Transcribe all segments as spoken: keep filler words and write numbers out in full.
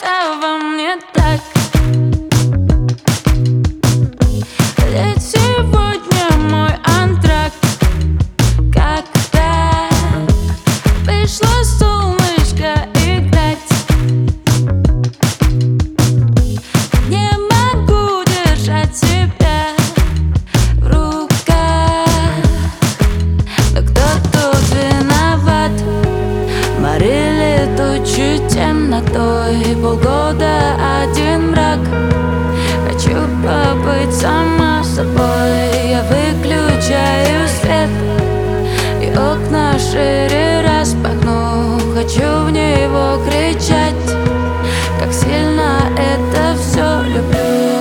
лето во мне так. Ведь сегодня мой антракт. Когда пришло солнышко играть, не могу держать себя в руках. Но кто тут виноват? Морили тучи темнотой, полгода один мрак. Хочу побыть сама собой. Я выключаю свет и окна шире распахну. Хочу в него кричать, как сильно это все люблю.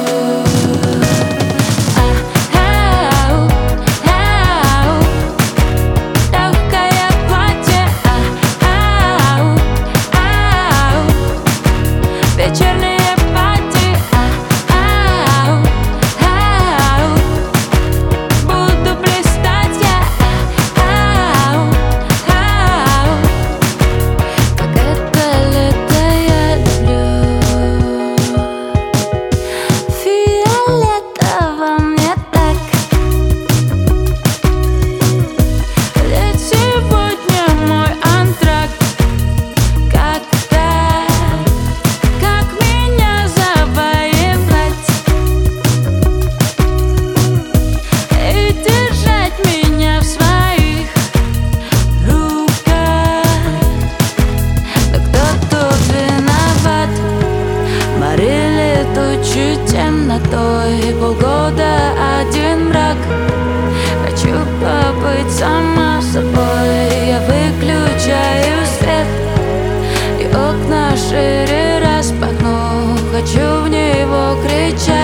Вечерние пати, ау, ау, буду блистать я, ау, ау, как это лето я люблю. Фиолетово мне так. Ведь сегодня мой антракт. Морили тучи темнотой, полгода один мрак. Хочу побыть сама собой. Я выключаю свет и окна шире распахну. Хочу в него кричать.